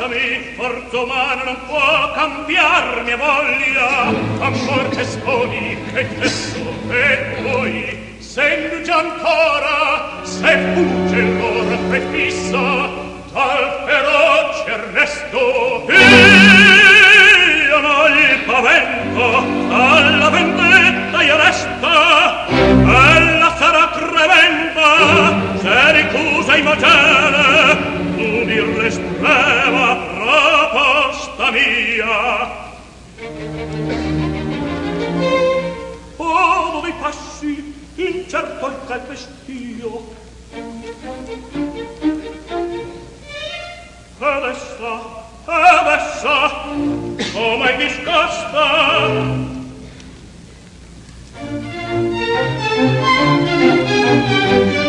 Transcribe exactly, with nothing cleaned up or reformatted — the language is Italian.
lasciami, forza umana non può cambiar mia voglia, amor che sponi, che tesso e poi, se induce ancora, se fugge l'ora prefissa, dal feroce arresto, io non il pavento, alla vendetta io resta, ella sarà tremenda, se ricusa Imogene, tu dir l'estrema proposta mia. Oh, dove passi, incerto il calpestio, ed essa, ed essa, come discosta.